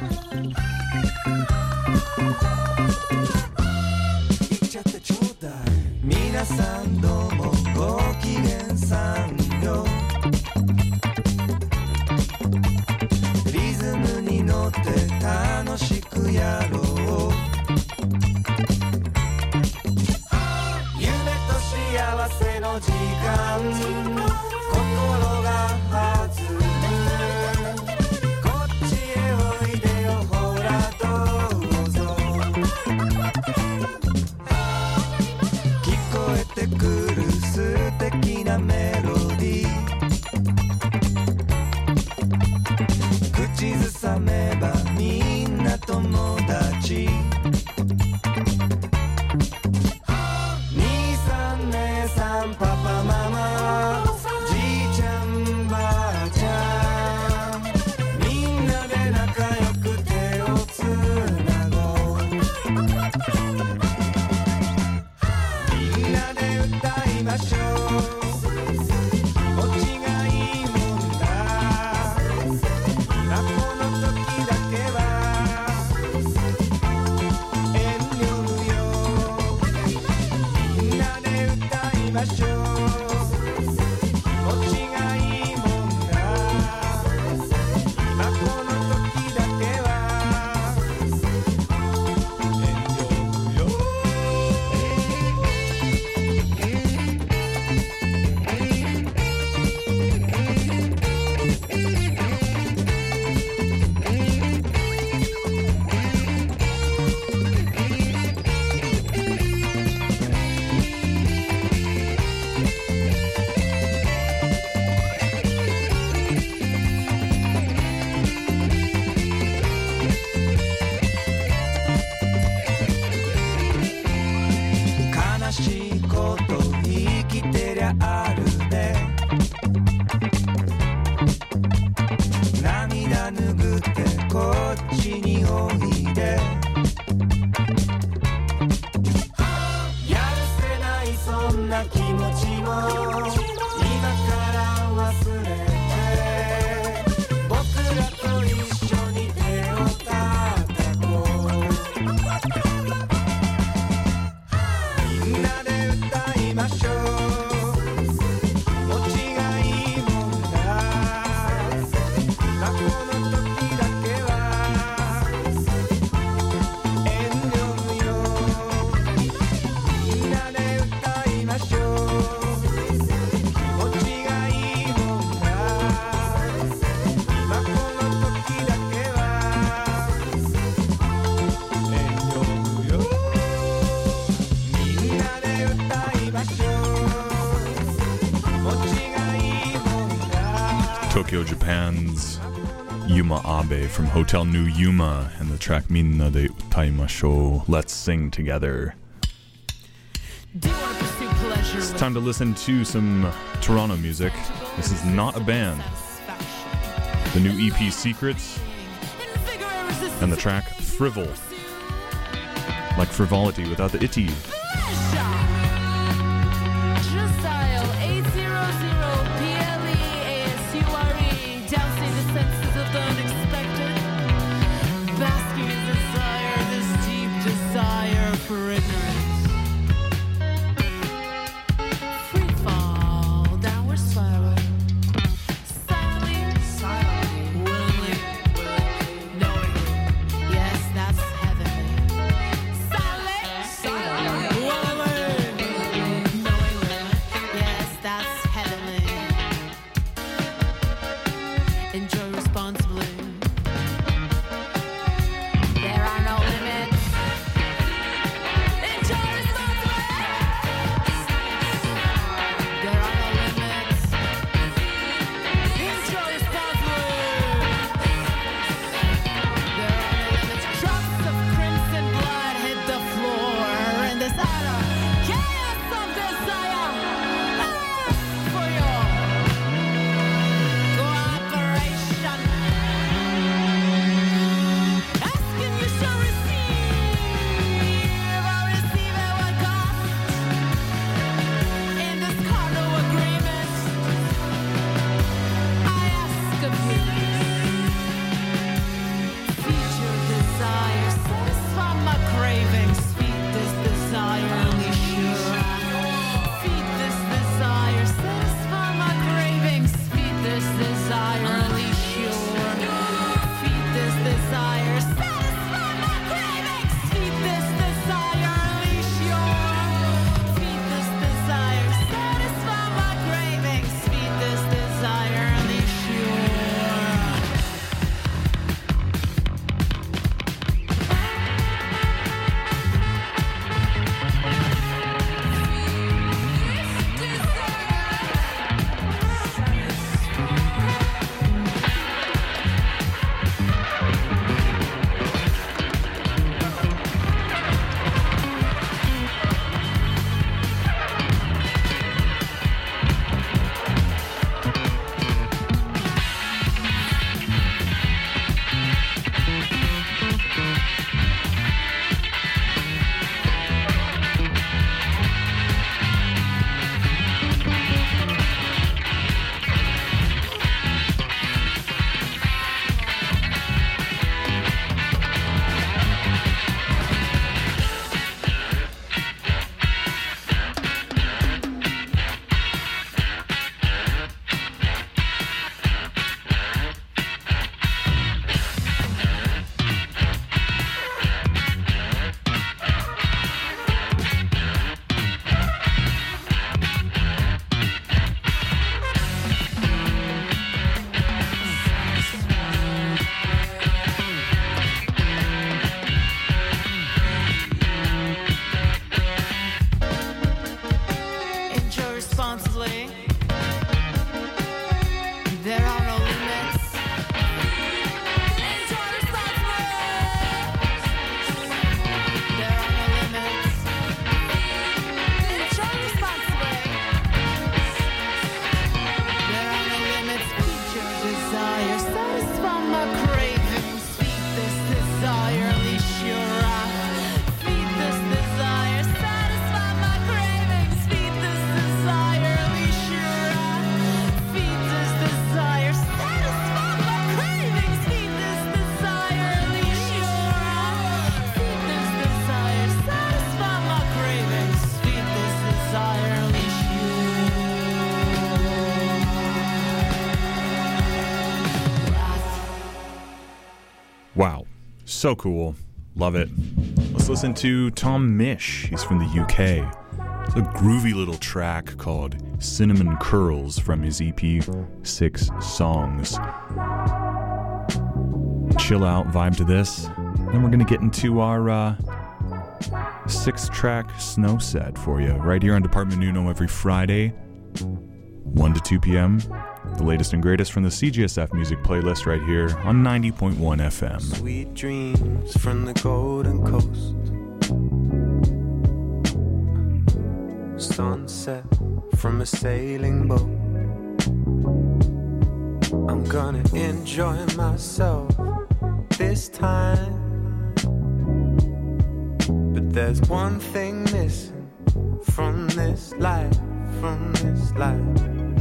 皆さんどうもご機嫌さんよ。リズムに乗って楽しくやろう。夢と幸せの時間、心が弾む。こっちへおいでよ、ほらどうぞ。聞こえてくる素敵なメロディー、口ずさめばみんな友達。兄さん姉さんパパママ、じいちゃんばあちゃん、みんなで仲良く手をつなごう。みんなで歌いましょう。オチがいいもんだ。あ、この時だけは遠慮無用。みんなで歌いましょう。オチがいいもんだ。あ、この時だけは遠慮無用。悲しいこと生きてりゃあるね。涙拭ってこっちにおいで。やるせないそんな気持ちも今から忘れて、僕らと一緒に手を叩こう。みんなで歌いましょう。オチがいいもんだ。あ、この時だけは遠慮無用。みんなで歌いましょう。オチがいいもんだ。あ、この時だけは遠慮無用。みんなで歌いましょう。オチがいいもんだ。 Tokyo, Japan's Yuma Abe from Hotel New Yuma and the track Minna de Utaimashou, Let's Sing Together. It's time to listen to some Toronto music. This is not a band. The new EP Secrets and the track Frivol. Like frivolity without the itty. For ignorance, free fall, downward spiral, silently, willingly, knowingly. Yes, that's heavenly. Silently, willingly. desire, satisfy my cravings. Feed this desire, unleash your. Feed this desire, satisfy my cravings. Feed this desire, unleash your. Enjoy responsibly. There are no limits. Enjoy responsibly. There are no limits. Enjoy responsibly. There are no limits. Feed your desire, satisfy my cravings. Feed this desire, unleash your wrath. Feed this desire, satisfy my cravings. Feed this desire, unleash your wrath. Feed this desire, satisfy my cravings. Feed this desire, unleash your wrath. Feed this desire, satisfy my cravings. Feed this desire, unleash your wrath. Wow. So cool. Love it. Let's listen to Tom Misch. He's from the UK. It's a groovy little track called Cinnamon Curls from his EP 6 Songs. Chill out, vibe to this. Then we're going to get into our 6-track snow set for you right here on Department Uno every Friday, 1 to 2 p.m. The latest and greatest from the CGSF music playlist right here on 90.1 FM. Sweet dreams from the Golden Coast. Sunset from a sailing boat. I'm gonna enjoy myself this time. But there's one thing missing from this life, from this life.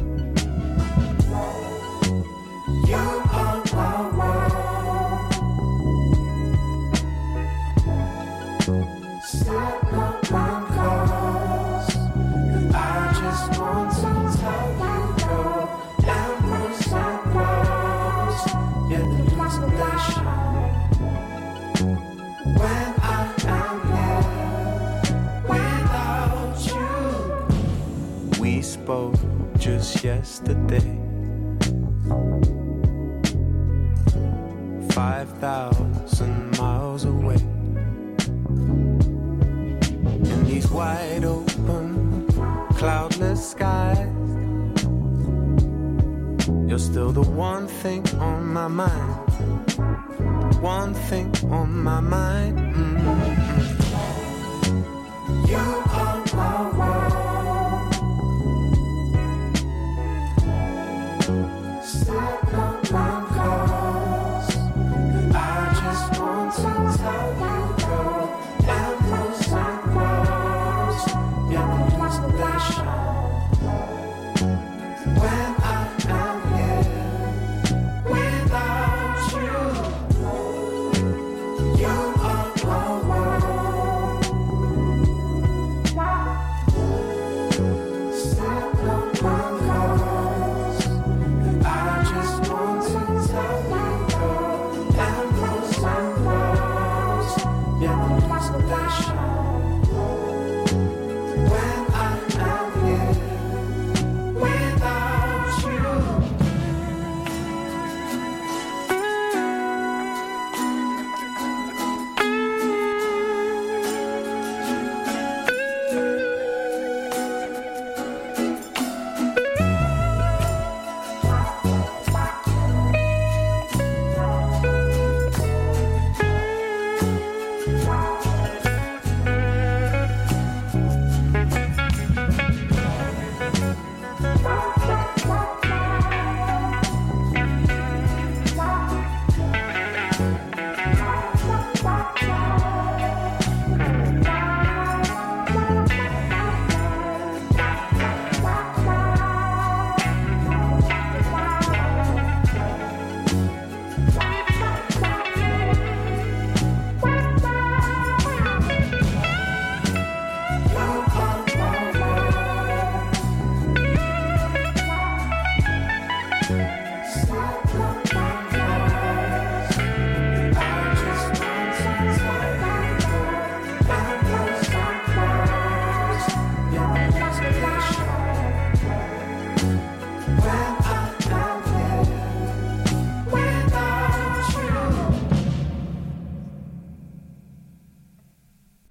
You are my world. Cinnamon curls. And I just want to tell you, girl, emeralds and pearls. Yeah, the reason they shine when I am here without you. We spoke just yesterday. 5,000 miles away. In these wide open, cloudless skies, you're still the one thing on my mind. One thing on my mind. You are my world. Cinnamon curls. And I just want to tell you, girl, emeralds and pearls. Yeah, the reason they shine when I am here without you. You are my world.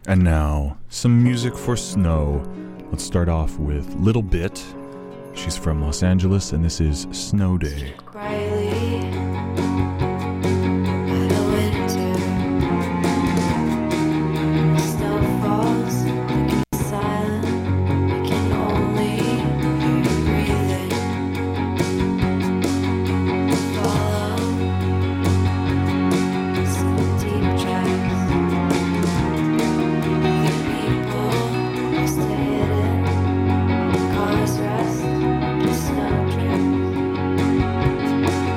And now, some music for snow. Let's start off with Little Bit. She's from Los Angeles, and this is Snow Day. Quietly by the winter, the snow falls like it's silent. I can only hear you breathing. Follow some deep tracks. The people stay hidden. Cars rest, the snow drifts.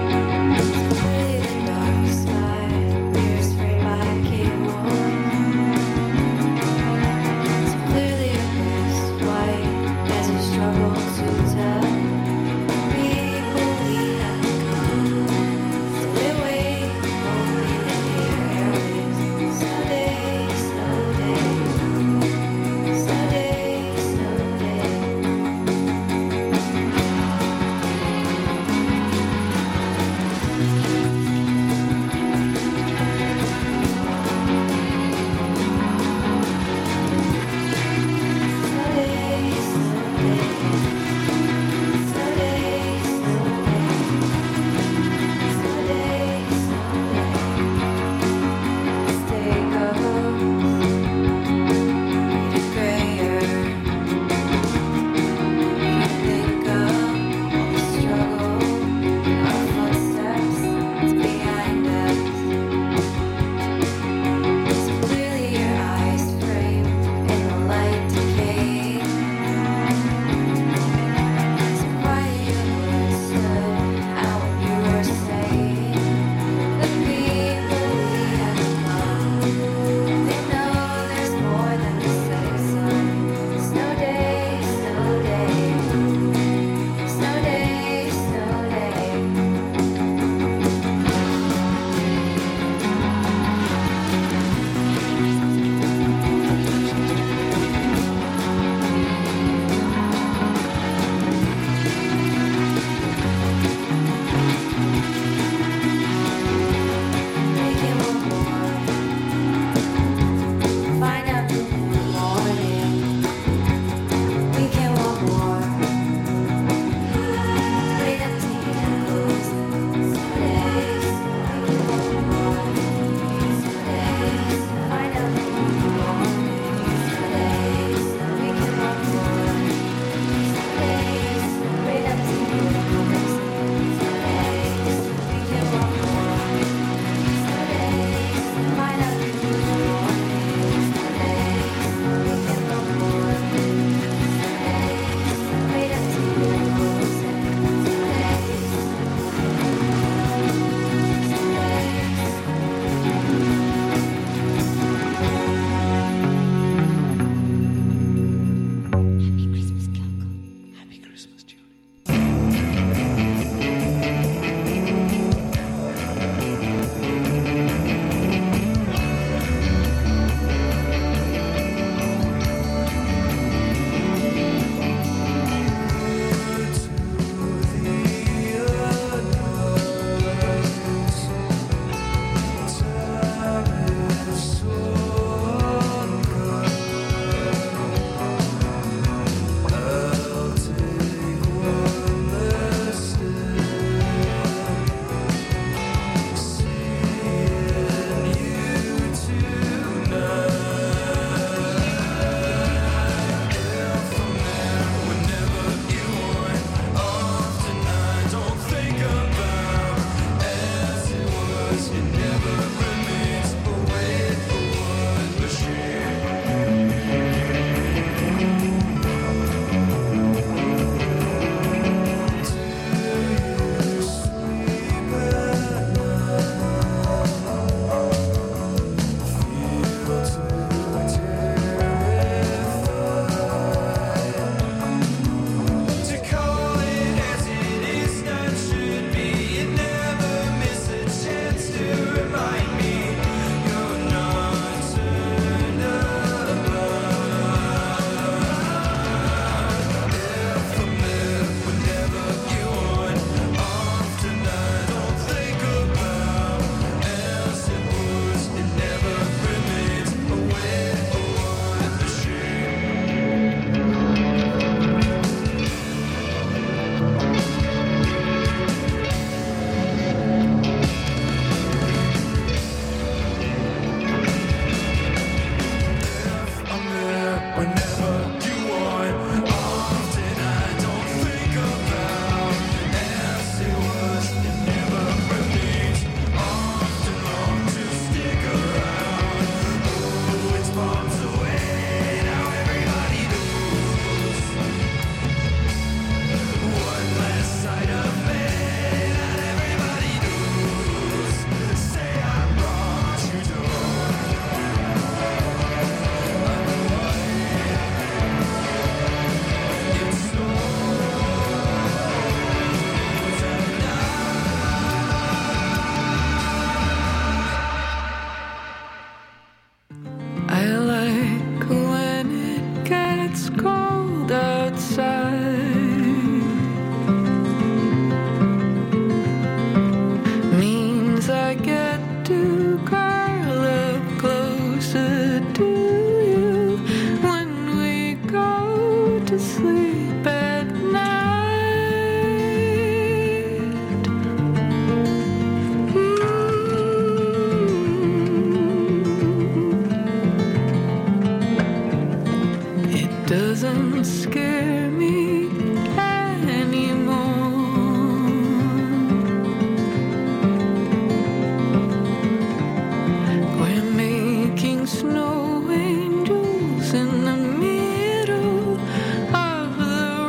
We're making snow angels in the middle of the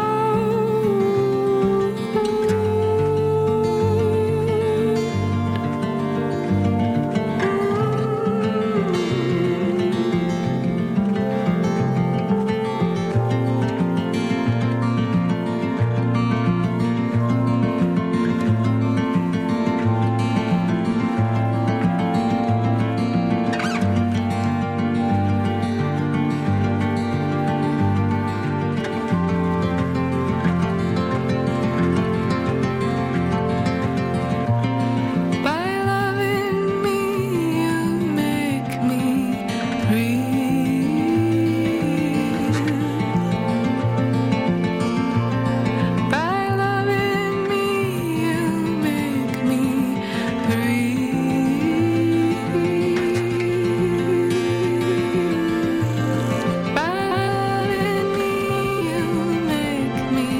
By loving me, you make me breathe. By loving me, you make me breathe. By loving me, you make me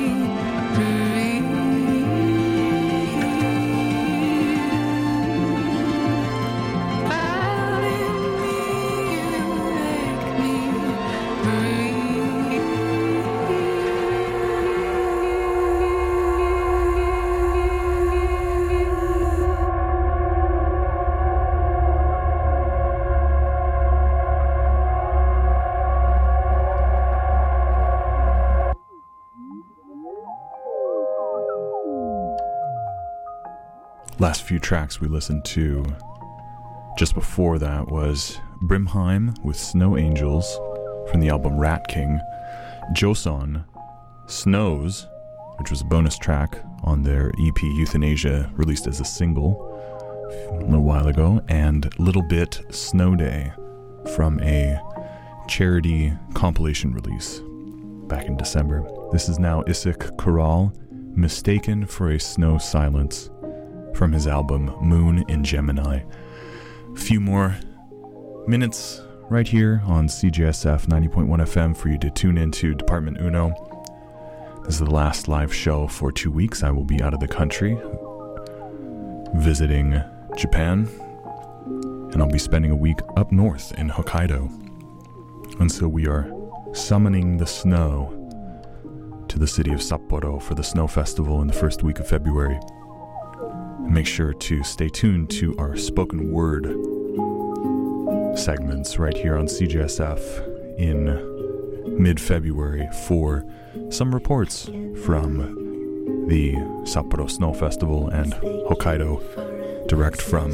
Last few tracks we listened to just before that was Brimheim with Snow Angels from the album Rat King, Joseon, Snows, which was a bonus track on their EP Euthanasia, released as a single a little while ago, and Little Bit Snow Day from a charity compilation release back in December. This is now Isaac Corral, Mistaken for a Snow Silence, from his album Moon in Gemini. A few more minutes right here on CJSF 90.1 FM for you to tune into Department Uno. This is the last live show for 2 weeks. I will be out of the country visiting Japan, and I'll be spending a week up north in Hokkaido. And so we are summoning the snow to the city of Sapporo for the Snow Festival in the first week of February. Make sure to stay tuned to our spoken word segments right here on CJSF in mid-February for some reports from the Sapporo Snow Festival and Hokkaido, direct from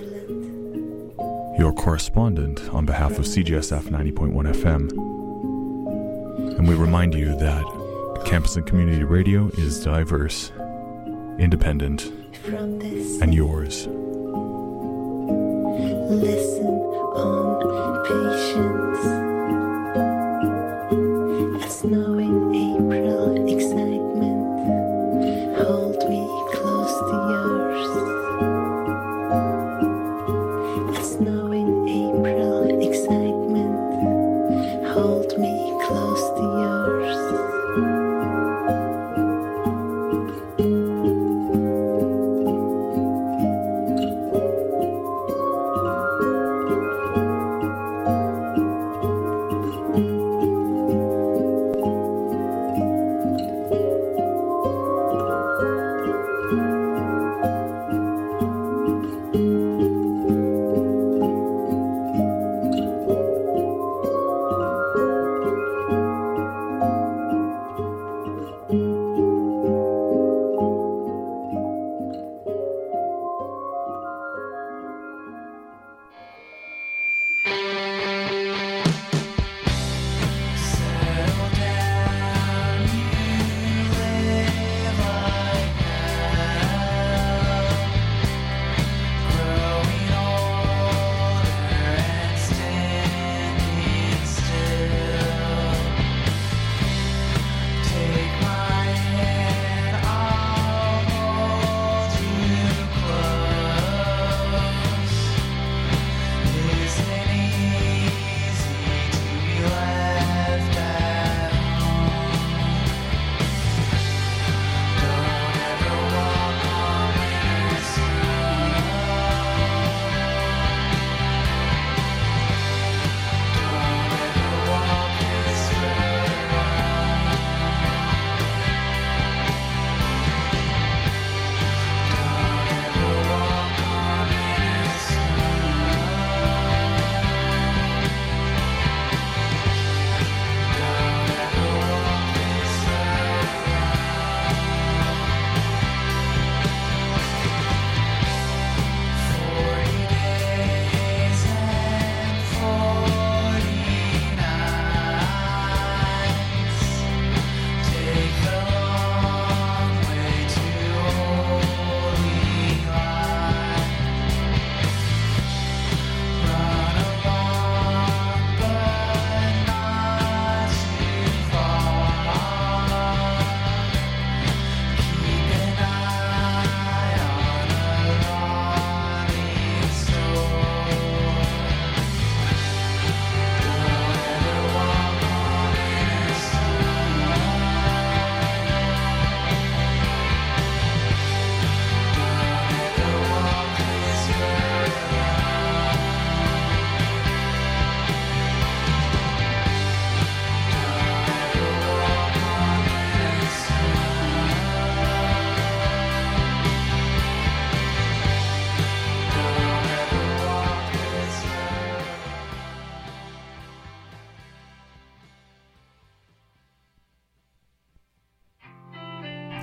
your correspondent on behalf of CJSF 90.1 FM. And we remind you that Campus and Community Radio is diverse, independent, and yours. Listen on patience. A snowing April excitement. Hold me close to yours. A snowing April excitement. Hold me close to yours.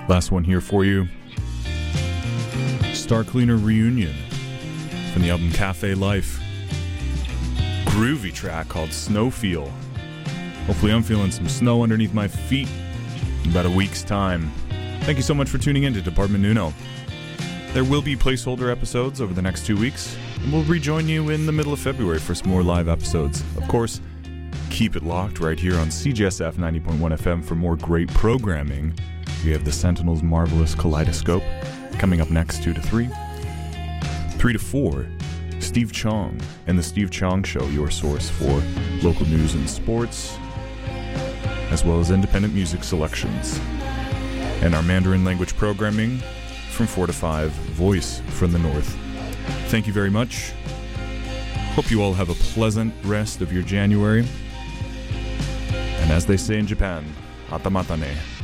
Last one here for you. Star Cleaner Reunion from the album Cafe Life. Groovy track called Snowfeel. Hopefully I'm feeling some snow underneath my feet in about a week's time. Thank you so much for tuning in to Department Uno. There will be placeholder episodes over the next 2 weeks, and we'll rejoin you in the middle of February for some more live episodes. Of course, keep it locked right here on CJSF 90.1 FM for more great programming. We have the Sentinel's Marvelous Kaleidoscope coming up next 2 to 3. 3 to 4, Steve Chong and the Steve Chong Show, your source for local news and sports, as well as independent music selections. And our Mandarin language programming from 4 to 5, Voice from the North. Thank you very much. Hope you all have a pleasant rest of your January. And as they say in Japan, atamatane.